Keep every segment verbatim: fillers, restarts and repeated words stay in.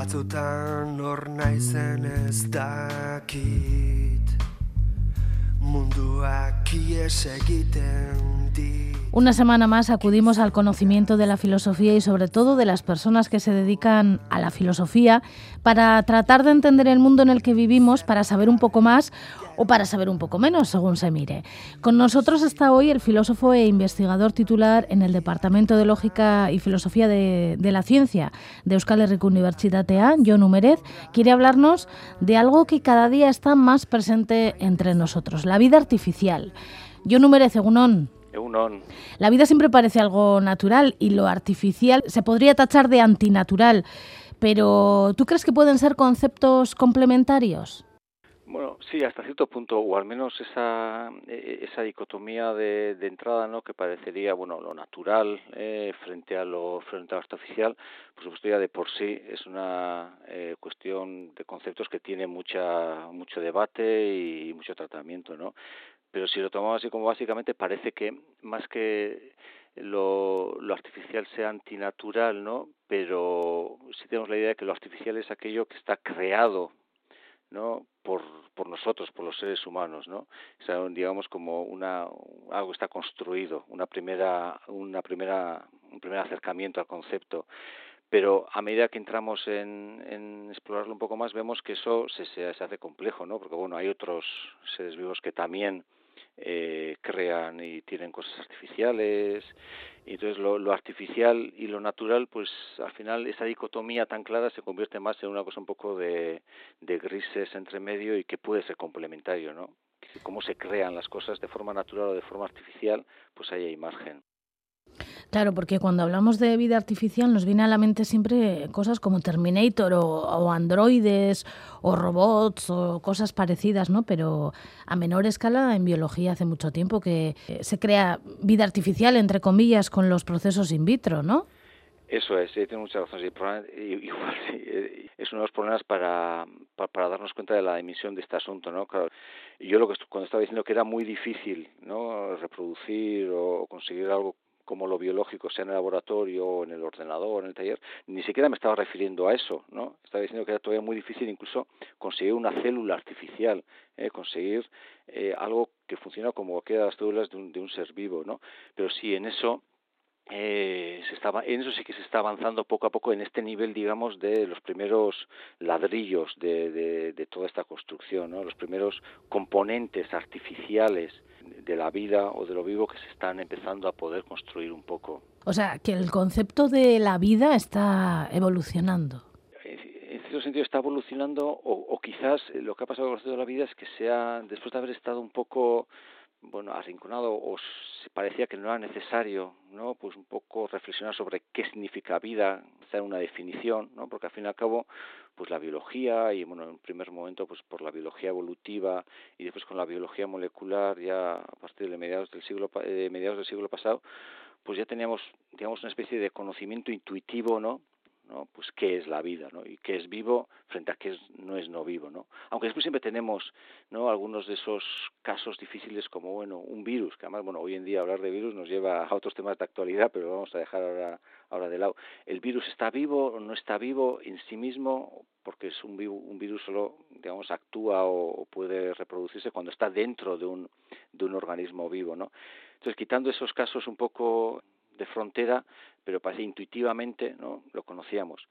Batzutan hor naizen ez dakit, munduak ies egiten dit. Una semana más acudimos al conocimiento de la filosofía y sobre todo de las personas que se dedican a la filosofía para tratar de entender el mundo en el que vivimos, para saber un poco más o para saber un poco menos, según se mire. Con nosotros está hoy el filósofo e investigador titular en el Departamento de Lógica y Filosofía de, de la Ciencia de Euskal Herriko Unibertsitatea, Jon Umerez. Quiere hablarnos de algo que cada día está más presente entre nosotros, la vida artificial. Jon Umerez, egunon. La vida siempre parece algo natural y lo artificial se podría tachar de antinatural, pero ¿tú crees que pueden ser conceptos complementarios? Bueno, sí, hasta cierto punto, o al menos esa esa dicotomía de, de entrada, ¿no? Que parecería, bueno, lo natural eh, frente a lo frente a lo artificial, por supuesto ya de por sí es una eh, cuestión de conceptos que tiene mucha mucho debate y mucho tratamiento, ¿no? Pero si lo tomamos así como básicamente parece que más que lo, lo artificial sea antinatural, ¿no? Pero sí tenemos la idea de que lo artificial es aquello que está creado, ¿no? Por por nosotros, por los seres humanos, ¿no? O sea, digamos como una algo está construido, una primera una primera un primer acercamiento al concepto. Pero a medida que entramos en, en explorarlo un poco más, vemos que eso se, se, se hace complejo, ¿no? Porque, bueno, hay otros seres vivos que también eh, crean y tienen cosas artificiales. Y entonces lo, lo artificial y lo natural, pues al final esa dicotomía tan clara se convierte más en una cosa un poco de, de grises entre medio y que puede ser complementario, ¿no? Cómo se crean las cosas de forma natural o de forma artificial, pues ahí hay margen. Claro, porque cuando hablamos de vida artificial nos viene a la mente siempre cosas como Terminator o, o androides o robots o cosas parecidas, ¿no? Pero a menor escala en biología hace mucho tiempo que se crea vida artificial, entre comillas, con los procesos in vitro, ¿no? Eso es, sí, tiene mucha razón. Sí, igual sí, es uno de los problemas para, para, para darnos cuenta de la dimensión de este asunto, ¿no? Claro, yo lo que cuando estaba diciendo que era muy difícil, ¿no? Reproducir o conseguir algo como lo biológico, sea en el laboratorio, en el ordenador, en el taller, ni siquiera me estaba refiriendo a eso, ¿no? Estaba diciendo que era todavía muy difícil incluso conseguir una célula artificial, ¿eh? conseguir eh, algo que funciona como cualquiera de las células de un, de un ser vivo, ¿no? Pero sí, en eso eh, se estaba, en eso sí que se está avanzando poco a poco en este nivel, digamos, de los primeros ladrillos de, de, de toda esta construcción, ¿no? Los primeros componentes artificiales de la vida o de lo vivo que se están empezando a poder construir un poco. O sea, que el concepto de la vida está evolucionando. En cierto sentido está evolucionando o, o quizás lo que ha pasado con el concepto de la vida es que sea, después de haber estado un poco, bueno, arrinconado o se parecía que no era necesario, ¿no? Pues un poco reflexionar sobre qué significa vida, hacer una definición, ¿no? Porque al fin y al cabo, pues la biología y, bueno, en primer momento, pues por la biología evolutiva y después con la biología molecular, ya a partir de mediados del siglo, de mediados del siglo pasado, pues ya teníamos, digamos, una especie de conocimiento intuitivo, ¿no? ¿no? Pues qué es la vida, ¿no? Y qué es vivo frente a qué es, no es no vivo, ¿no? Aunque después siempre tenemos, ¿no? Algunos de esos casos difíciles como, bueno, un virus, que además, bueno, hoy en día hablar de virus nos lleva a otros temas de actualidad, pero lo vamos a dejar ahora, ahora de lado. ¿El virus está vivo o no está vivo en sí mismo? Porque es un, vivo, un virus solo, digamos, actúa o, o puede reproducirse cuando está dentro de un, de un organismo vivo, ¿no? Entonces, quitando esos casos un poco de frontera, pero parece intuitivamente, ¿no? Lo conocíamos.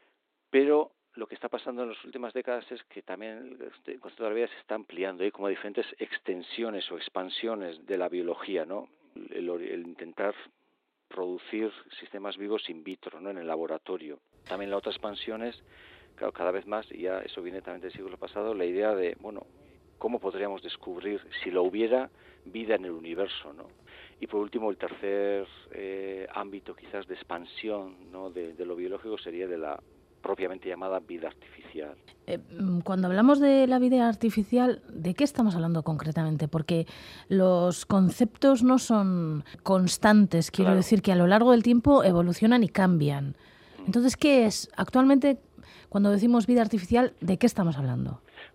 Pero lo que está pasando en las últimas décadas es que también el concepto de la vida se está ampliando, hay como diferentes extensiones o expansiones de la biología, ¿no? El, el intentar producir sistemas vivos in vitro, ¿no? En el laboratorio. También la otra expansión es, claro, cada vez más, y ya eso viene también del siglo pasado, la idea de, bueno, ¿cómo podríamos descubrir, si lo hubiera, vida en el universo, ¿no? Y por último, el tercer eh, ámbito quizás de expansión, ¿no? de, de lo biológico sería de la propiamente llamada vida artificial. Eh, cuando hablamos de la vida artificial, ¿de qué estamos hablando concretamente? Porque los conceptos no son constantes, quiero claro. decir que a lo largo del tiempo evolucionan y cambian. Entonces, ¿qué es actualmente, cuando decimos vida artificial, de qué estamos hablando?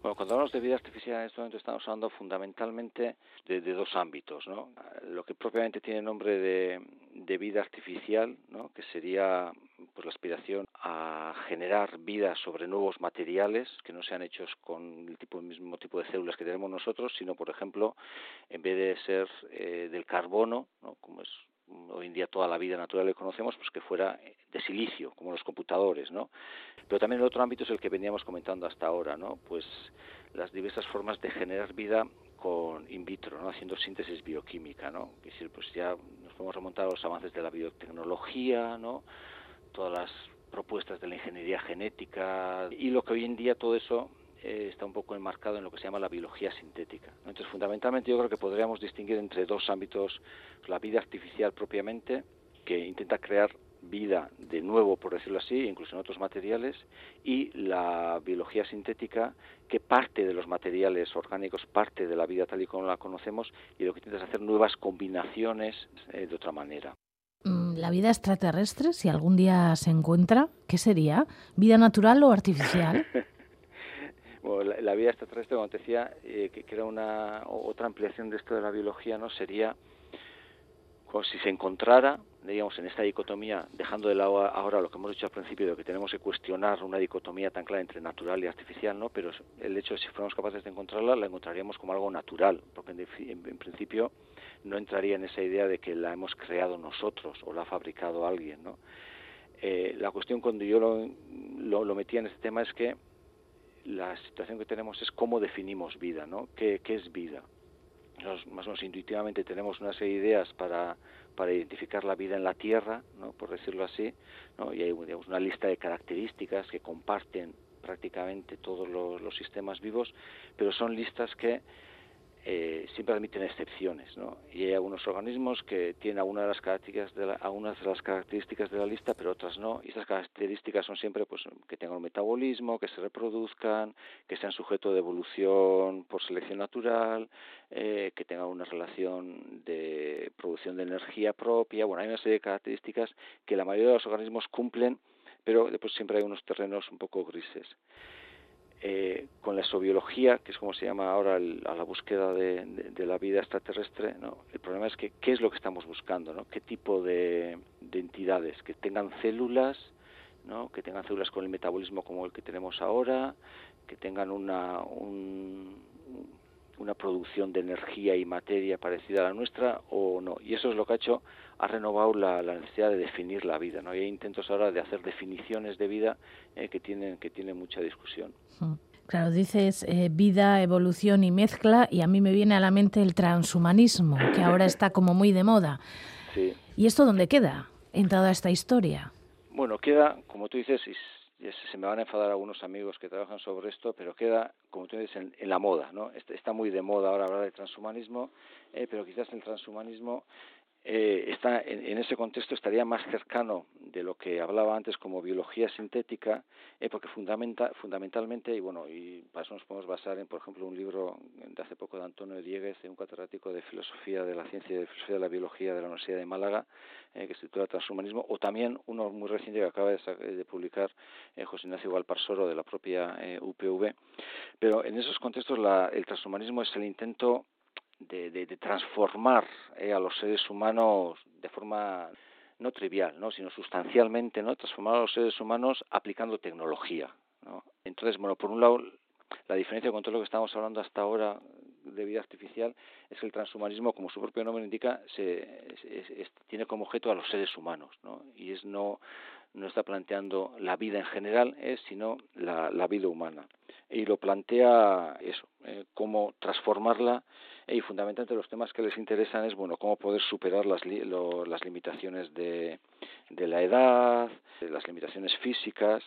Bueno, cuando hablamos de vida artificial en este momento estamos hablando fundamentalmente de, de dos ámbitos, ¿no? Lo que propiamente tiene nombre de, de vida artificial, ¿no? Que sería pues la aspiración a generar vida sobre nuevos materiales que no sean hechos con el tipo el mismo tipo de células que tenemos nosotros, sino, por ejemplo, en vez de ser eh, del carbono, ¿no? Como es hoy en día toda la vida natural que conocemos, pues que fuera de silicio, como los computadores, ¿no? Pero también el otro ámbito es el que veníamos comentando hasta ahora, ¿no? Pues las diversas formas de generar vida con in vitro, ¿no? Haciendo síntesis bioquímica, ¿no? Es decir, pues ya nos podemos remontar a los avances de la biotecnología, ¿no? Todas las propuestas de la ingeniería genética y lo que hoy en día todo eso eh, está un poco enmarcado en lo que se llama la biología sintética, ¿no? Entonces, fundamentalmente yo creo que podríamos distinguir entre dos ámbitos: la vida artificial propiamente, que intenta crear vida de nuevo, por decirlo así, incluso en otros materiales, y la biología sintética, que parte de los materiales orgánicos, parte de la vida tal y como la conocemos, y lo que intenta es hacer nuevas combinaciones eh, de otra manera. La vida extraterrestre, si algún día se encuentra, ¿qué sería? ¿Vida natural o artificial? Bueno, la, la vida extraterrestre, como te decía, eh, que, que era una otra ampliación de esto de la biología, ¿no? Sería como si se encontrara, digamos, en esta dicotomía, dejando de lado ahora lo que hemos dicho al principio, de que tenemos que cuestionar una dicotomía tan clara entre natural y artificial, ¿no? Pero el hecho de si fuéramos capaces de encontrarla, la encontraríamos como algo natural, porque en, en, en principio no entraría en esa idea de que la hemos creado nosotros o la ha fabricado alguien, ¿no? Eh, la cuestión cuando yo lo, lo, lo metía en este tema es que la situación que tenemos es cómo definimos vida, ¿no? ¿Qué, qué es vida? Nos, más o menos intuitivamente tenemos una serie de ideas para, para identificar la vida en la Tierra, ¿no? Por decirlo así, ¿no? Y hay, digamos, una lista de características que comparten prácticamente todos los, los sistemas vivos, pero son listas que eh, siempre admiten excepciones, ¿no? Y hay algunos organismos que tienen algunas de las características de la, algunas de las características de la lista, pero otras no. Y estas características son siempre, pues, que tengan un metabolismo, que se reproduzcan, que sean sujeto de evolución por selección natural, eh, que tengan una relación de producción de energía propia. Bueno, hay una serie de características que la mayoría de los organismos cumplen, pero después siempre hay unos terrenos un poco grises. Eh, con la exobiología, que es como se llama ahora el, a la búsqueda de, de, de la vida extraterrestre, ¿no? El problema es que qué es lo que estamos buscando, ¿no? Qué tipo de, de entidades, que tengan células, ¿no? Que tengan células con el metabolismo como el que tenemos ahora, que tengan una un, una producción de energía y materia parecida a la nuestra o no. Y eso es lo que ha hecho, ha renovado la, la necesidad de definir la vida, ¿no? Y hay intentos ahora de hacer definiciones de vida eh, que tienen que tienen mucha discusión. Claro, dices eh, vida, evolución y mezcla, y a mí me viene a la mente el transhumanismo, que ahora está como muy de moda. Sí. ¿Y esto dónde queda en toda esta historia? Bueno, queda, como tú dices, y se me van a enfadar algunos amigos que trabajan sobre esto, pero queda, como tú dices, en, en la moda, ¿no? Está muy de moda ahora hablar de transhumanismo, eh, pero quizás el transhumanismo eh, está en, en ese contexto estaría más cercano de lo que hablaba antes como biología sintética, eh, porque fundamenta, fundamentalmente, y bueno, y para eso nos podemos basar en, por ejemplo, un libro de hace poco de Antonio Dieguez, un catedrático de filosofía de la ciencia y de filosofía de la biología de la Universidad de Málaga, eh, que se titula Transhumanismo, o también uno muy reciente que acaba de, de publicar eh, José Ignacio Valparsoro de la propia eh, U P V. Pero en esos contextos la, el transhumanismo es el intento De, de, de transformar eh, a los seres humanos de forma no trivial, ¿no? Sino sustancialmente, ¿no? Transformar a los seres humanos aplicando tecnología, ¿no? Entonces, bueno, por un lado, la diferencia con todo lo que estamos hablando hasta ahora de vida artificial es que el transhumanismo, como su propio nombre indica, se, es, es, tiene como objeto a los seres humanos, ¿no? Y es no no está planteando la vida en general, eh, sino la, la vida humana. Y lo plantea eso, eh, cómo transformarla, eh, y fundamentalmente los temas que les interesan es, bueno, cómo poder superar las, li, lo, las limitaciones de, de la edad, de las limitaciones físicas,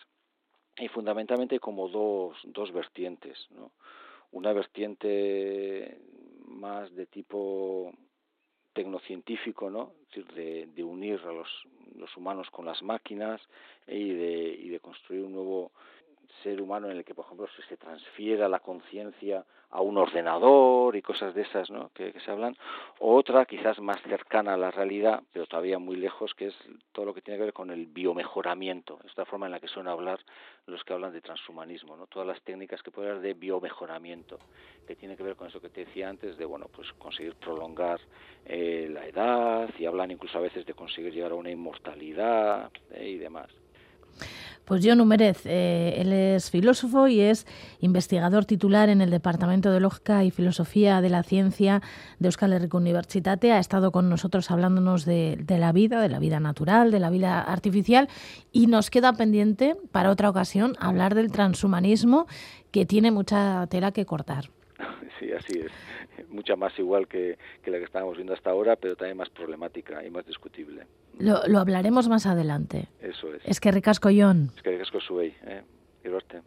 y fundamentalmente como dos, dos vertientes, ¿no? Una vertiente más de tipo tecnocientífico, ¿no? Es decir, de, de unir a los, los humanos con las máquinas y de, y de construir un nuevo ser humano en el que, por ejemplo, se, se transfiera la conciencia a un ordenador y cosas de esas, ¿no?, que, que se hablan, o otra quizás más cercana a la realidad, pero todavía muy lejos, que es todo lo que tiene que ver con el biomejoramiento, esta forma en la que suelen hablar los que hablan de transhumanismo, ¿no?, todas las técnicas que pueden haber de biomejoramiento, que tiene que ver con eso que te decía antes, de, bueno, pues conseguir prolongar eh, la edad, y hablan incluso a veces de conseguir llegar a una inmortalidad eh, y demás. Pues Jon Humérez, eh, él es filósofo y es investigador titular en el Departamento de Lógica y Filosofía de la Ciencia de Euskal Herriko Unibertsitate. Ha estado con nosotros hablándonos de, de la vida, de la vida natural, de la vida artificial, y nos queda pendiente para otra ocasión hablar del transhumanismo, que tiene mucha tela que cortar. Sí, así es. Mucha más igual que, que la que estábamos viendo hasta ahora, pero también más problemática y más discutible. Lo, lo hablaremos más adelante. Eso es. Es que ricasco, Jon. Es que ricasco zuei, eh? Gero arte.